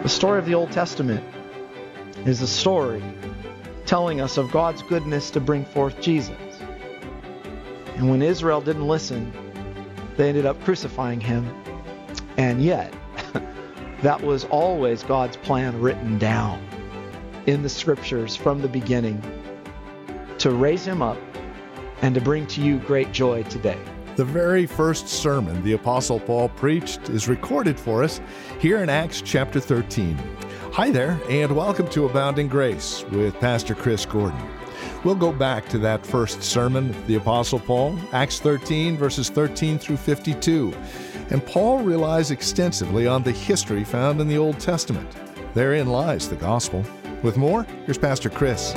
The story of the Old Testament is a story telling us of God's goodness to bring forth Jesus. And when Israel didn't listen, they ended up crucifying him. And yet, that was always God's plan written down in the Scriptures from the beginning, to raise him up and to bring to you great joy today. The very first sermon the Apostle Paul preached is recorded for us here in Acts chapter 13. Hi there, and welcome to Abounding Grace with Pastor Chris Gordon. We'll go back to that first sermon of the Apostle Paul, Acts 13, verses 13 through 52. And Paul relies extensively on the history found in the Old Testament. Therein lies the gospel. With more, here's Pastor Chris.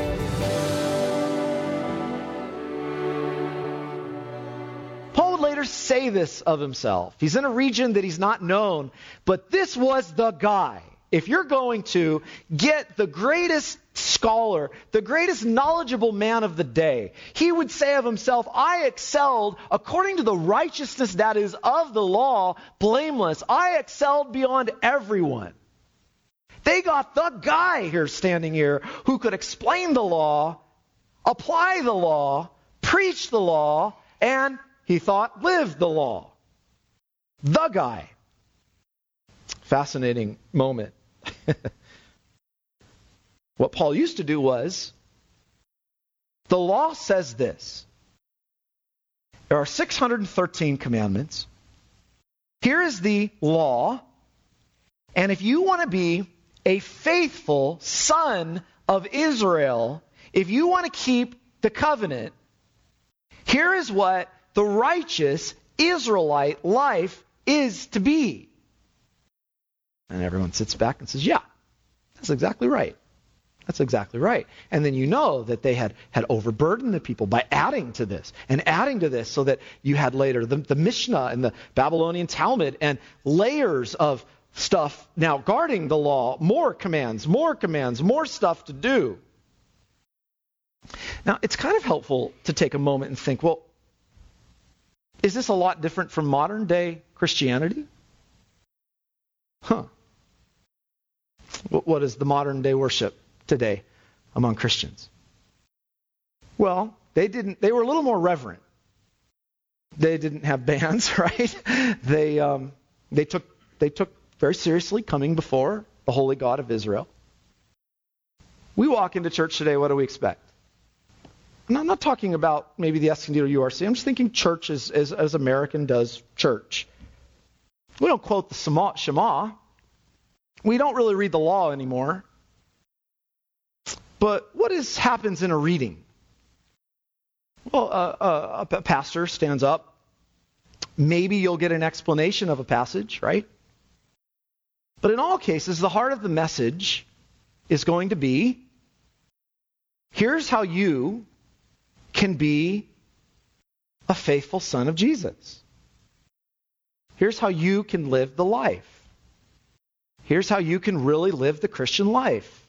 Paul would later say this of himself. He's in a region that he's not known, but this was the guy. If you're going to get the greatest scholar, the greatest knowledgeable man of the day, he would say of himself, I excelled according to the righteousness that is of the law, blameless. I excelled beyond everyone. They got the guy here standing here who could explain the law, apply the law, preach the law, and he thought live the law. The guy. Fascinating moment. What Paul used to do was, the law says this. There are 613 commandments. Here is the law. And if you want to be a faithful son of Israel, if you want to keep the covenant, here is what the righteous Israelite life is to be. And everyone sits back and says, yeah, that's exactly right. That's exactly right. And then you know that they had overburdened the people by adding to this and adding to this, so that you had later the Mishnah and the Babylonian Talmud and layers of stuff now guarding the law, more commands, more stuff to do. Now, it's kind of helpful to take a moment and think, well, is this a lot different from modern day Christianity? What is the modern day worship today among Christians? Well, they were a little more reverent. They didn't have bands, right? They took very seriously coming before the holy God of Israel. We walk into church today, what do we expect? And I'm not talking about maybe the Escondido URC. I'm just thinking church as American does church. We don't quote the Shema. We don't really read the law anymore. But what happens in a reading? Well, a pastor stands up. Maybe you'll get an explanation of a passage, right? But in all cases, the heart of the message is going to be, here's how you can be a faithful son of Jesus. Here's how you can live the life. Here's how you can really live the Christian life.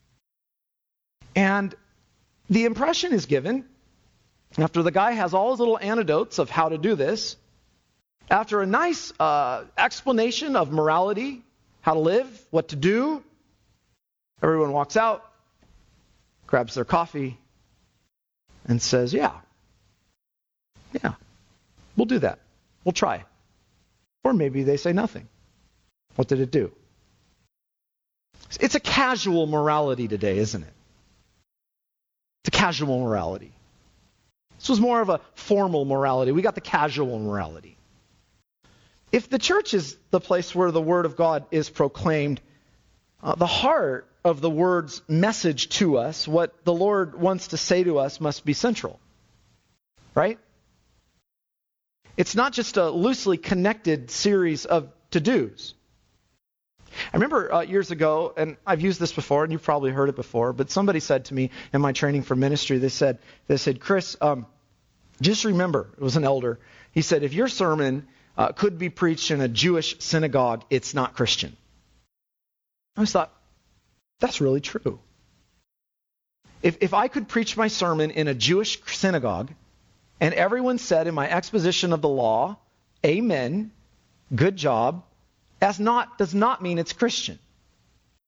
And the impression is given, after the guy has all his little anecdotes of how to do this, after a nice explanation of morality, how to live, what to do, everyone walks out, grabs their coffee, and says, yeah, we'll do that. We'll try. Or maybe they say nothing. What did it do? It's a casual morality today, isn't it? It's a casual morality. This was more of a formal morality. We got the casual morality. If the church is the place where the Word of God is proclaimed, the heart of the Word's message to us, what the Lord wants to say to us, must be central. Right? It's not just a loosely connected series of to-dos. I remember years ago, and I've used this before, and you've probably heard it before, but somebody said to me in my training for ministry, they said, Chris, just remember, it was an elder, he said, if your sermon could be preached in a Jewish synagogue, it's not Christian. I just thought, that's really true. If I could preach my sermon in a Jewish synagogue, and everyone said in my exposition of the law, amen, good job, does not mean it's Christian.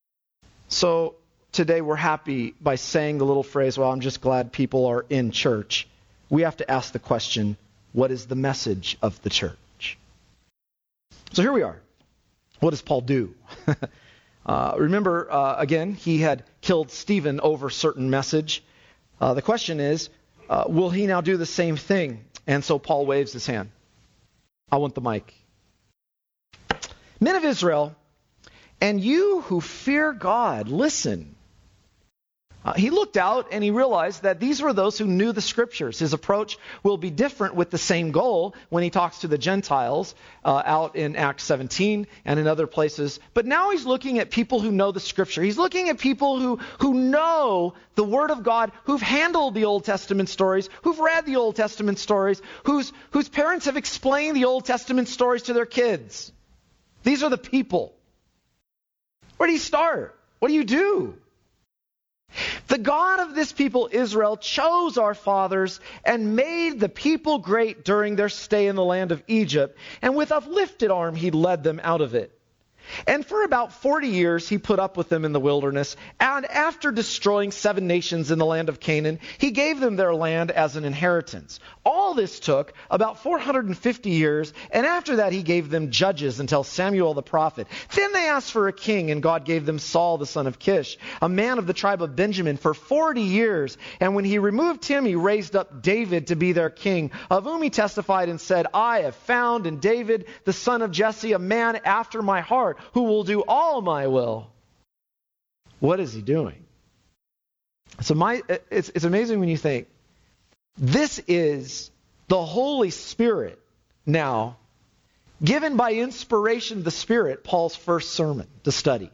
So today we're happy by saying the little phrase, well, I'm just glad people are in church. We have to ask the question, what is the message of the church? So here we are. What does Paul do? Remember, again, he had killed Stephen over certain message. The question is, will he now do the same thing? And so Paul waves his hand. I want the mic. Men of Israel, and you who fear God, listen. He looked out and he realized that these were those who knew the Scriptures. His approach will be different with the same goal when he talks to the Gentiles out in Acts 17 and in other places. But now he's looking at people who know the Scripture. He's looking at people who know the Word of God, who've handled the Old Testament stories, who've read the Old Testament stories, whose parents have explained the Old Testament stories to their kids. These are the people. Where do you start? What do you do? The God of this people, Israel, chose our fathers and made the people great during their stay in the land of Egypt, and with uplifted arm he led them out of it. And for about 40 years he put up with them in the wilderness, and after destroying 7 nations in the land of Canaan, he gave them their land as an inheritance. All this took about 450 years, and after that he gave them judges until Samuel the prophet. Then they asked for a king, and God gave them Saul the son of Kish, a man of the tribe of Benjamin, for 40 years. And when he removed him, he raised up David to be their king, of whom he testified and said, I have found in David the son of Jesse a man after my heart, who will do all my will. What is he doing? So it's amazing when you think, this is the Holy Spirit now, given by inspiration of the Spirit, Paul's first sermon to study.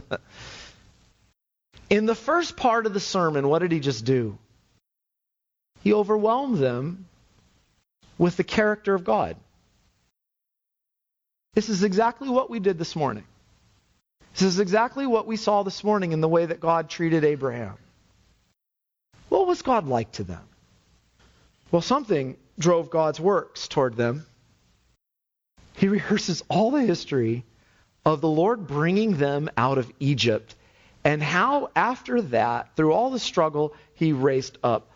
In the first part of the sermon, what did he just do? He overwhelmed them with the character of God. This is exactly what we did this morning. This is exactly what we saw this morning in the way that God treated Abraham. What was God like to them? Well, something drove God's works toward them. He rehearses all the history of the Lord bringing them out of Egypt, and how after that, through all the struggle, he raised up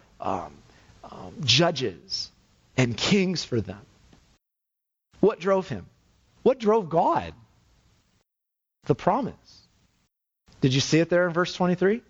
judges and kings for them. What drove him? What drove God? The promise. Did you see it there in verse 23?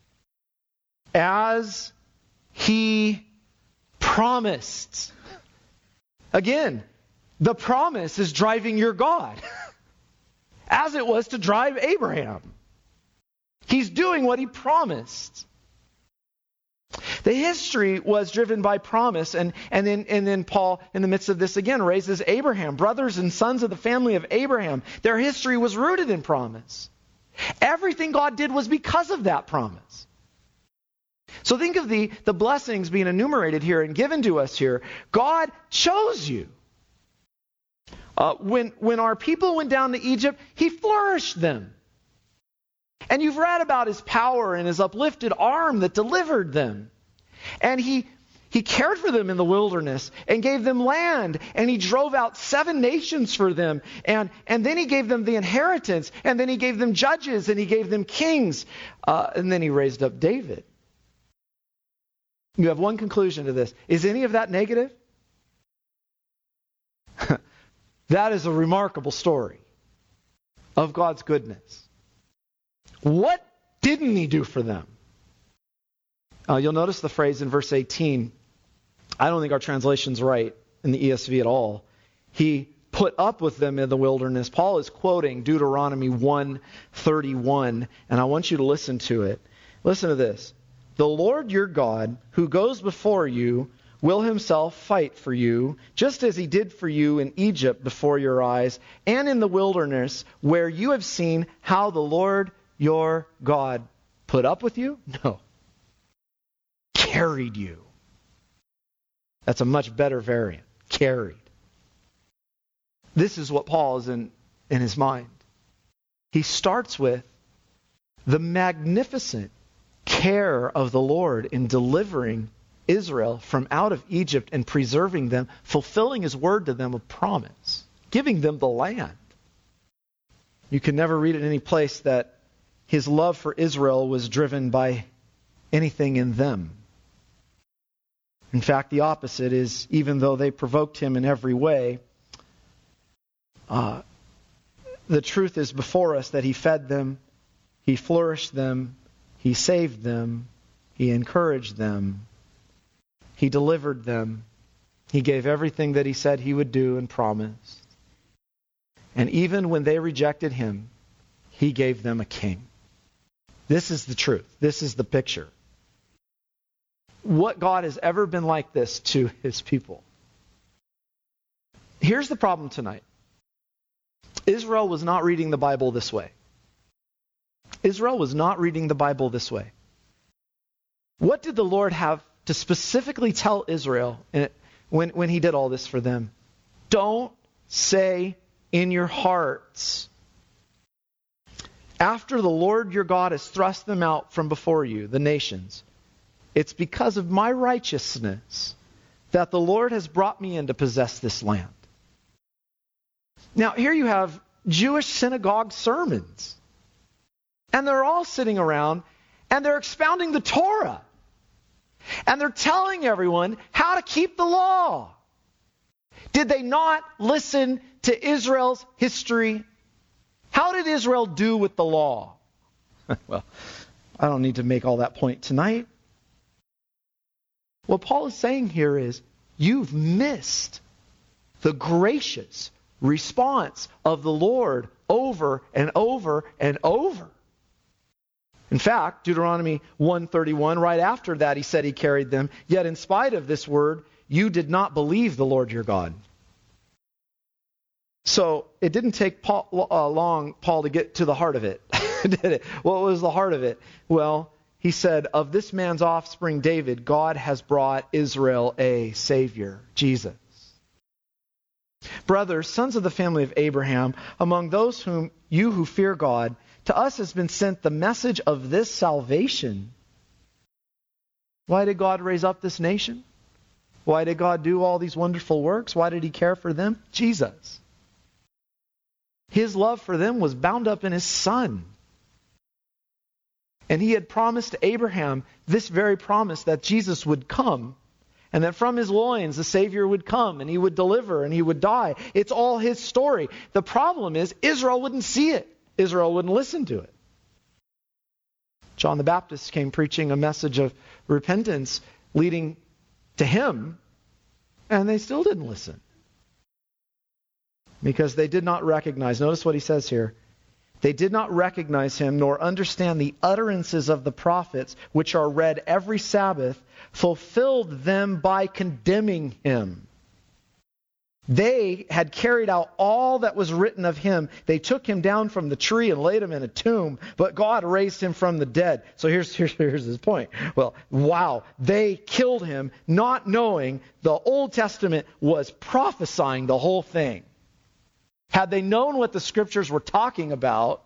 As he promised. Again, the promise is driving your God. As it was to drive Abraham. He's doing what he promised. The history was driven by promise, and then Paul, in the midst of this again, raises Abraham, brothers and sons of the family of Abraham. Their history was rooted in promise. Everything God did was because of that promise. So think of the blessings being enumerated here and given to us here. God chose you. When our people went down to Egypt, he flourished them. And you've read about his power and his uplifted arm that delivered them. And he cared for them in the wilderness and gave them land. And he drove out 7 nations for them. And then he gave them the inheritance. And then he gave them judges and he gave them kings. And then he raised up David. You have one conclusion to this. Is any of that negative? That is a remarkable story of God's goodness. What didn't he do for them? You'll notice the phrase in verse 18. I don't think our translation's right in the ESV at all. He put up with them in the wilderness. Paul is quoting Deuteronomy 1:31, and I want you to listen to it. Listen to this. The Lord your God, who goes before you, will himself fight for you, just as he did for you in Egypt before your eyes, and in the wilderness, where you have seen how the Lord your God put up with you? No. Carried you. That's a much better variant. Carried. This is what Paul is in his mind. He starts with the magnificent care of the Lord in delivering Israel from out of Egypt and preserving them, fulfilling his word to them of promise, giving them the land. You can never read it in any place that his love for Israel was driven by anything in them. In fact, the opposite is, even though they provoked him in every way, the truth is before us that he fed them, he flourished them, he saved them, he encouraged them, he delivered them, he gave everything that he said he would do and promised. And even when they rejected him, he gave them a king. This is the truth. This is the picture. What God has ever been like this to his people. Here's the problem tonight. Israel was not reading the Bible this way. Israel was not reading the Bible this way. What did the Lord have to specifically tell Israel when he did all this for them? Don't say in your hearts, after the Lord your God has thrust them out from before you, the nations, it's because of my righteousness that the Lord has brought me in to possess this land. Now, here you have Jewish synagogue sermons. And they're all sitting around and they're expounding the Torah. And they're telling everyone how to keep the law. Did they not listen to Israel's history? How did Israel do with the law? Well, I don't need to make all that point tonight. What Paul is saying here is, you've missed the gracious response of the Lord over and over and over. In fact, Deuteronomy 1:31, right after that, he said he carried them. Yet in spite of this word, you did not believe the Lord your God. So it didn't take Paul to get to the heart of it, did it? What was the heart of it? Well, he said, of this man's offspring, David, God has brought Israel a Savior, Jesus. Brothers, sons of the family of Abraham, among those who fear God, to us has been sent the message of this salvation. Why did God raise up this nation? Why did God do all these wonderful works? Why did he care for them? Jesus. His love for them was bound up in his Son. And he had promised to Abraham this very promise, that Jesus would come, and that from his loins the Savior would come, and he would deliver, and he would die. It's all his story. The problem is Israel wouldn't see it. Israel wouldn't listen to it. John the Baptist came preaching a message of repentance leading to him, and they still didn't listen. Because they did not recognize, notice what he says here, they did not recognize him nor understand the utterances of the prophets, which are read every Sabbath, fulfilled them by condemning him. They had carried out all that was written of him. They took him down from the tree and laid him in a tomb, but God raised him from the dead. So here's his point. Well, wow, they killed him not knowing the Old Testament was prophesying the whole thing. Had they known what the Scriptures were talking about,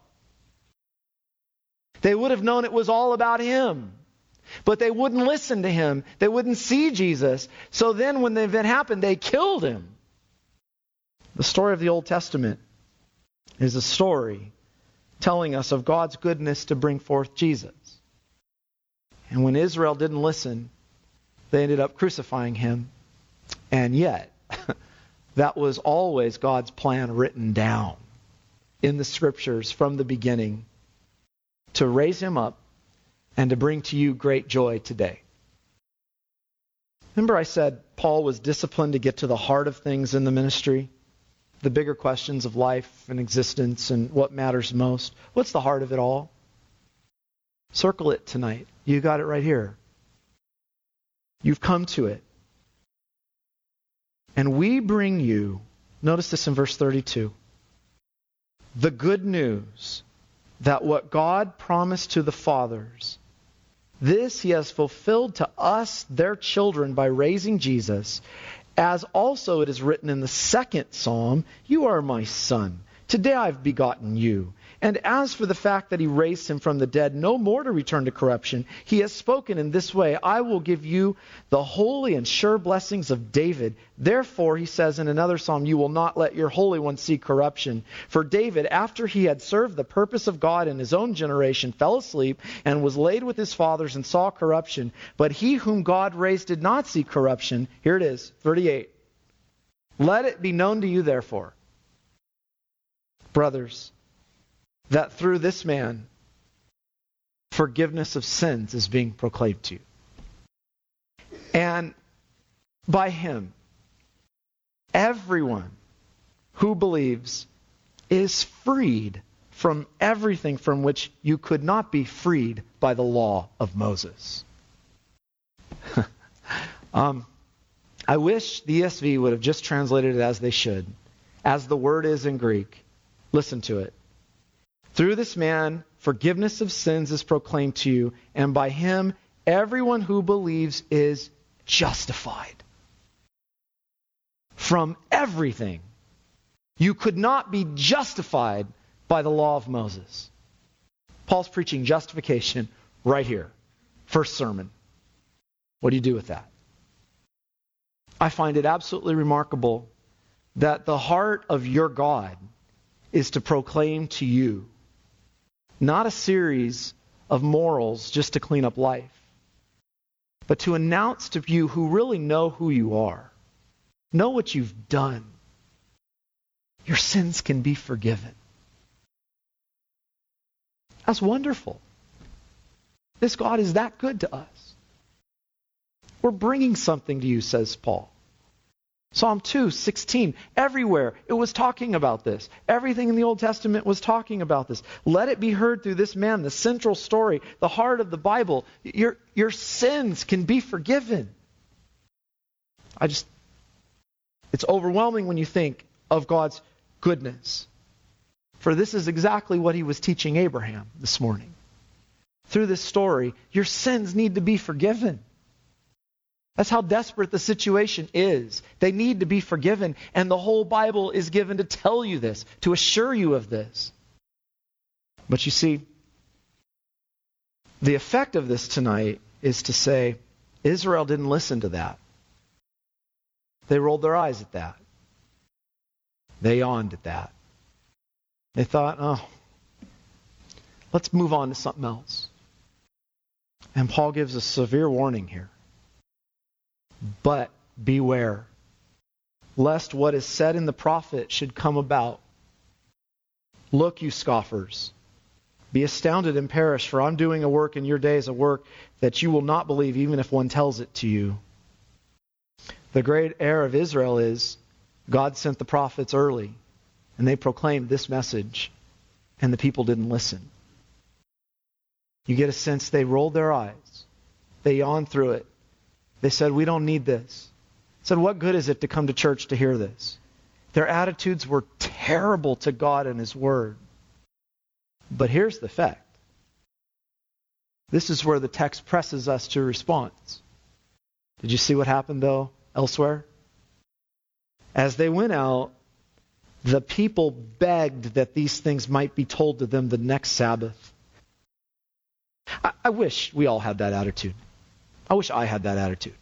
they would have known it was all about him. But they wouldn't listen to him. They wouldn't see Jesus. So then when the event happened, they killed him. The story of the Old Testament is a story telling us of God's goodness to bring forth Jesus. And when Israel didn't listen, they ended up crucifying him. And yet, that was always God's plan written down in the Scriptures from the beginning, to raise him up and to bring to you great joy today. Remember I said Paul was disciplined to get to the heart of things in the ministry? The bigger questions of life and existence and what matters most. What's the heart of it all? Circle it tonight. You got it right here. You've come to it. And we bring you, notice this in verse 32, the good news that what God promised to the fathers, this he has fulfilled to us, their children, by raising Jesus, as also it is written in the second psalm, you are my son. Today I've begotten you. And as for the fact that he raised him from the dead, no more to return to corruption, he has spoken in this way, I will give you the holy and sure blessings of David. Therefore, he says in another psalm, you will not let your Holy One see corruption. For David, after he had served the purpose of God in his own generation, fell asleep and was laid with his fathers and saw corruption. But he whom God raised did not see corruption. Here it is, 38. Let it be known to you, therefore, brothers, that through this man, forgiveness of sins is being proclaimed to you. And by him, everyone who believes is freed from everything from which you could not be freed by the law of Moses. I wish the ESV would have just translated it as they should, as the word is in Greek. Listen to it. Through this man, forgiveness of sins is proclaimed to you, and by him, everyone who believes is justified from everything. You could not be justified by the law of Moses. Paul's preaching justification right here. First sermon. What do you do with that? I find it absolutely remarkable that the heart of your God is to proclaim to you not a series of morals just to clean up life, but to announce to you who really know who you are, know what you've done. Your sins can be forgiven. That's wonderful. This God is that good to us. We're bringing something to you, says Paul. Psalm 2:16. Everywhere it was talking about this. Everything in the Old Testament was talking about this. Let it be heard through this man, the central story, the heart of the Bible. Your sins can be forgiven. It's overwhelming when you think of God's goodness. For this is exactly what he was teaching Abraham this morning. Through this story, your sins need to be forgiven. That's how desperate the situation is. They need to be forgiven. And the whole Bible is given to tell you this, to assure you of this. But you see, the effect of this tonight is to say, Israel didn't listen to that. They rolled their eyes at that. They yawned at that. They thought, let's move on to something else. And Paul gives a severe warning here. But beware, lest what is said in the prophet should come about. Look, you scoffers, be astounded and perish, for I'm doing a work in your days, a work that you will not believe even if one tells it to you. The great error of Israel is God sent the prophets early, and they proclaimed this message, and the people didn't listen. You get a sense they rolled their eyes. They yawned through it. They said, we don't need this. Said, what good is it to come to church to hear this? Their attitudes were terrible to God and His Word. But here's the fact. This is where the text presses us to response. Did you see what happened, though, elsewhere? As they went out, the people begged that these things might be told to them the next Sabbath. I wish we all had that attitude. I wish I had that attitude.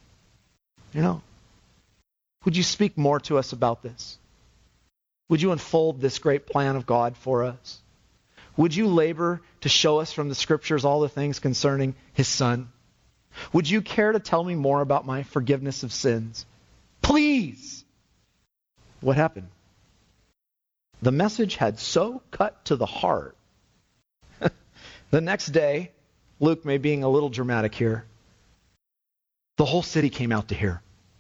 Would you speak more to us about this? Would you unfold this great plan of God for us? Would you labor to show us from the Scriptures all the things concerning His Son? Would you care to tell me more about my forgiveness of sins? Please! What happened? The message had so cut to the heart. The next day, Luke may being a little dramatic here, the whole city came out to hear.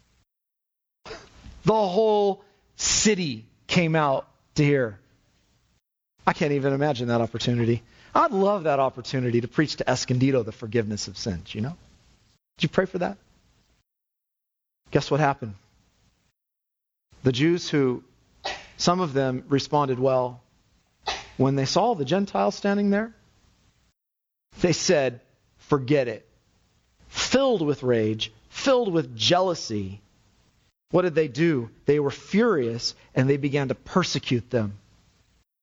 The whole city came out to hear. I can't even imagine that opportunity. I'd love that opportunity to preach to Escondido the forgiveness of sins, Did you pray for that? Guess what happened? The Jews who, some of them responded well, when they saw the Gentiles standing there, they said, forget it. Filled with rage, filled with jealousy. What did they do? They were furious and they began to persecute them.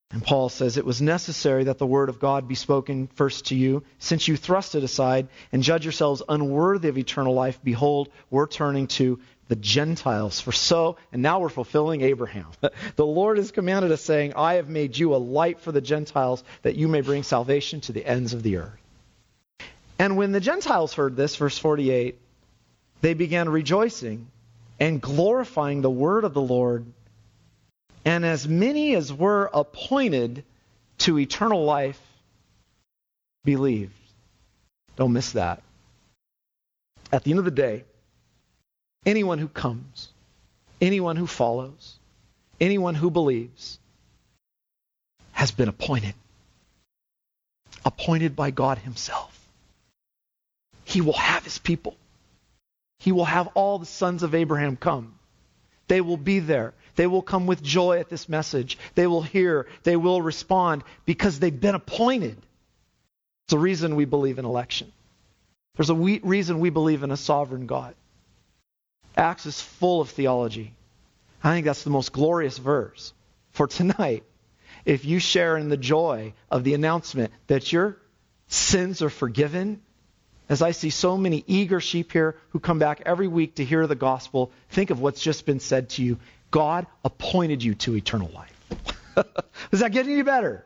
And Paul says, it was necessary that the word of God be spoken first to you. Since you thrust it aside and judge yourselves unworthy of eternal life, behold, we're turning to the Gentiles. And now we're fulfilling Abraham. The Lord has commanded us, saying, I have made you a light for the Gentiles, that you may bring salvation to the ends of the earth. And when the Gentiles heard this, verse 48, they began rejoicing and glorifying the word of the Lord. And as many as were appointed to eternal life believed. Don't miss that. At the end of the day, anyone who comes, anyone who follows, anyone who believes has been appointed. Appointed by God himself. He will have his people. He will have all the sons of Abraham come. They will be there. They will come with joy at this message. They will hear. They will respond because they've been appointed. It's a reason we believe in election. There's a reason we believe in a sovereign God. Acts is full of theology. I think that's the most glorious verse for tonight. If you share in the joy of the announcement that your sins are forgiven, as I see so many eager sheep here who come back every week to hear the gospel, think of what's just been said to you. God appointed you to eternal life. Is that getting any better?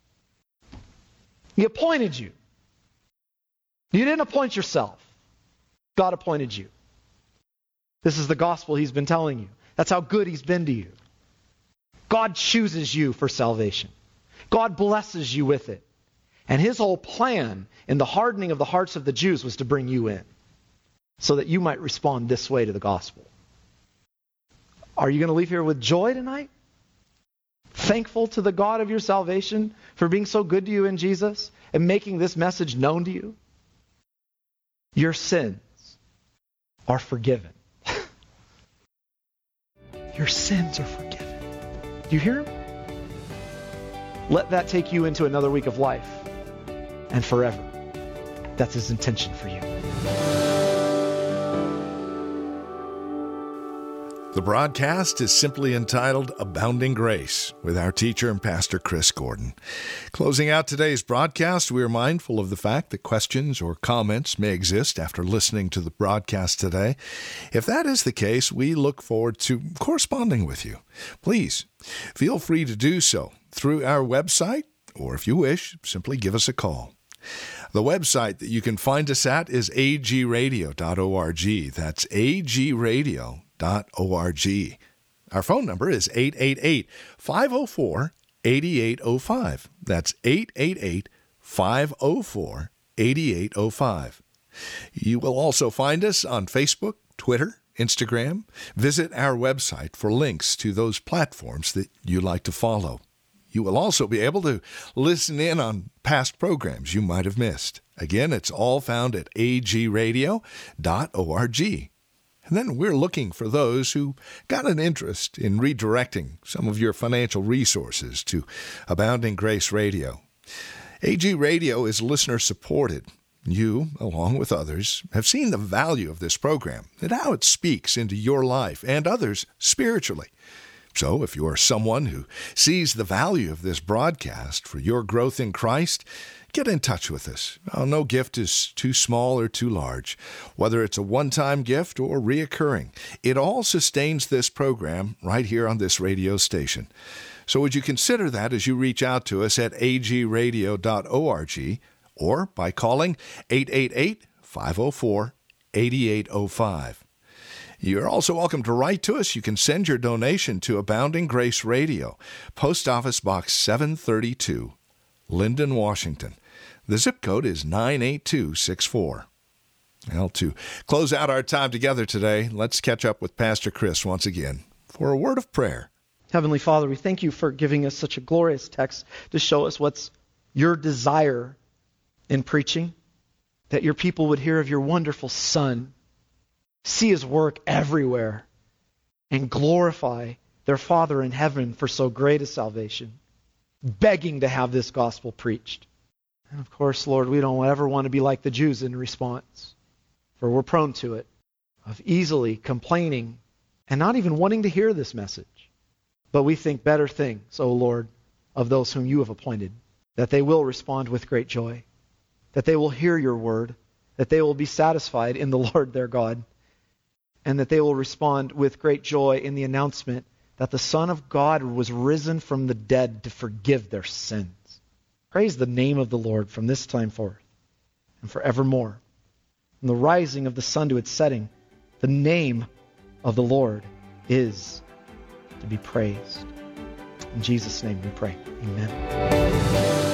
He appointed you. You didn't appoint yourself. God appointed you. This is the gospel he's been telling you. That's how good he's been to you. God chooses you for salvation. God blesses you with it. And his whole plan in the hardening of the hearts of the Jews was to bring you in so that you might respond this way to the gospel. Are you going to leave here with joy tonight? Thankful to the God of your salvation for being so good to you in Jesus and making this message known to you? Your sins are forgiven. Your sins are forgiven. Do you hear him? Let that take you into another week of life and forever. That's his intention for you. The broadcast is simply entitled Abounding Grace with our teacher and pastor Chris Gordon. Closing out today's broadcast, we are mindful of the fact that questions or comments may exist after listening to the broadcast today. If that is the case, we look forward to corresponding with you. Please feel free to do so through our website, or if you wish, simply give us a call. The website that you can find us at is agradio.org. That's agradio.org. Our phone number is 888-504-8805. That's 888-504-8805. You will also find us on Facebook, Twitter, Instagram. Visit our website for links to those platforms that you like to follow. You will also be able to listen in on past programs you might have missed. Again, it's all found at agradio.org. And then we're looking for those who got an interest in redirecting some of your financial resources to Abounding Grace Radio. AG Radio is listener-supported. You, along with others, have seen the value of this program and how it speaks into your life and others spiritually. So if you are someone who sees the value of this broadcast for your growth in Christ, get in touch with us. No gift is too small or too large. Whether it's a one-time gift or reoccurring, it all sustains this program right here on this radio station. So would you consider that as you reach out to us at agradio.org or by calling 888-504-8805. You're also welcome to write to us. You can send your donation to Abounding Grace Radio, Post Office Box 732, Linden, Washington. The zip code is 98264. Well, to close out our time together today, let's catch up with Pastor Chris once again for a word of prayer. Heavenly Father, we thank you for giving us such a glorious text to show us what's your desire in preaching, that your people would hear of your wonderful Son, see his work everywhere, and glorify their Father in heaven for so great a salvation, begging to have this gospel preached. And of course, Lord, we don't ever want to be like the Jews in response, for we're prone to it, of easily complaining and not even wanting to hear this message. But we think better things, oh Lord, of those whom you have appointed, that they will respond with great joy, that they will hear your word, that they will be satisfied in the Lord their God, and that they will respond with great joy in the announcement that the Son of God was risen from the dead to forgive their sins. Praise the name of the Lord from this time forth and forevermore. From the rising of the sun to its setting, the name of the Lord is to be praised. In Jesus' name we pray. Amen.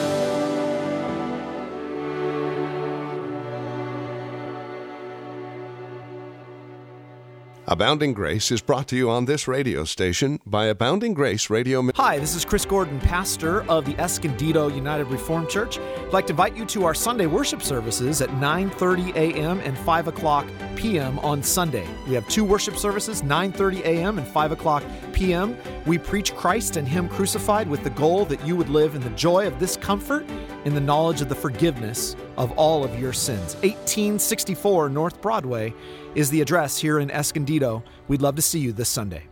Abounding Grace is brought to you on this radio station by Abounding Grace Radio. Hi, this is Chris Gordon, pastor of the Escondido United Reformed Church. I'd like to invite you to our Sunday worship services at 9:30 a.m. and 5 o'clock p.m. on Sunday. We have two worship services, 9:30 a.m. and 5 o'clock p.m. We preach Christ and Him crucified with the goal that you would live in the joy of this comfort, in the knowledge of the forgiveness of all of your sins. 1864 North Broadway is the address here in Escondido. We'd love to see you this Sunday.